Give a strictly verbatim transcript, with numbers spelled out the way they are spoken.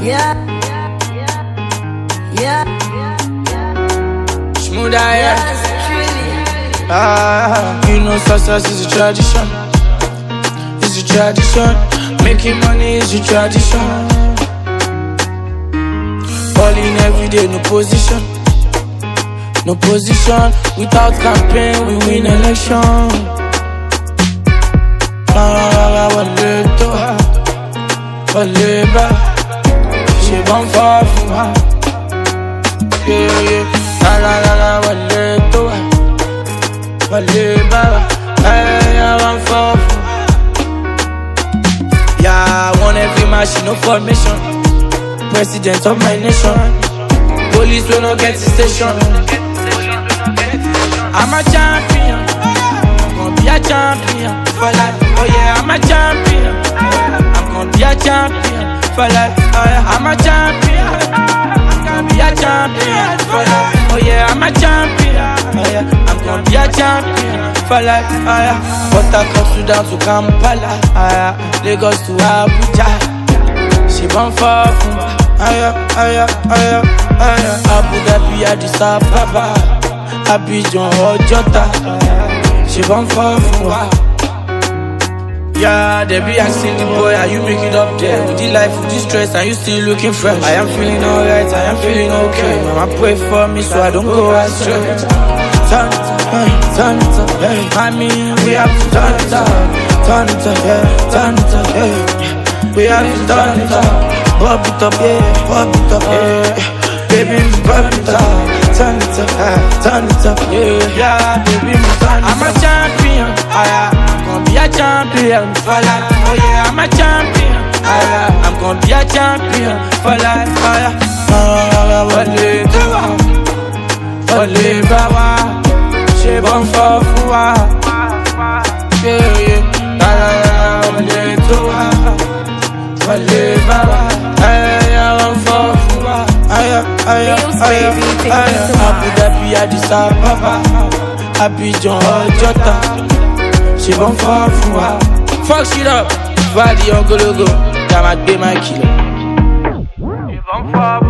Yeah, yeah, Smooth eye. yes, truly. Ah, you know success is a tradition. It's a tradition. Making money is a tradition. Balling every day, no position. No position. Without campaign, we win election. Ah, Waleto, Waleba, she born far from her. Yeah, yeah. La la la la, Waleto, Waleba, I want far from her. Yeah, I want every machine, no formation. President of my nation. Police will not get the station. I'm a champion. I'm gonna be a champion for life. Oh yeah, I'm a champion. I'm gonna be a champion for life. Oh yeah, I'm a champion. I'm gonna be a champion for life. Oh yeah, I'm a champion. Oh yeah, I'm gonna be a champion for life. Oh yeah, Port-Harcourt, Sudan to Kampala. Oh yeah, Lagos to Abuja. She born far from Aya, aya, aya, aya. Abu Dhabi, Addis Ababa, Abidjan, Ojota. She born far from her. Yeah, they be asking the boy, are you making up there? With the life, with the stress, are you still looking fresh? I am feeling alright, I am feeling okay. Mama pray for me so I don't go astray. Turn it up, hey, turn it up, hey. I mean, we have to turn it up. Turn it up, yeah, turn it up, yeah. We have to turn it up. Pop it up, yeah, pop it up, yeah. Baby, pop it up, turn it up, uh, turn it up, yeah. Yeah, baby, turn it up. I'm a champion, uh, I'm gonna be a champion for life. Oh yeah, I'm a champion, uh, I'm gonna be a champion for life. Oh yeah, Wale Tawa, Wale Bawa, she born for Fuwa. Yeah, yeah, la la la, Wale Tawa, Wale Bawa. Abu Dhabi, Addis Ababa, Abidjan, Ojota. She born far from her. Fuck shit up, body on Gologo. That might be my killer. She born far.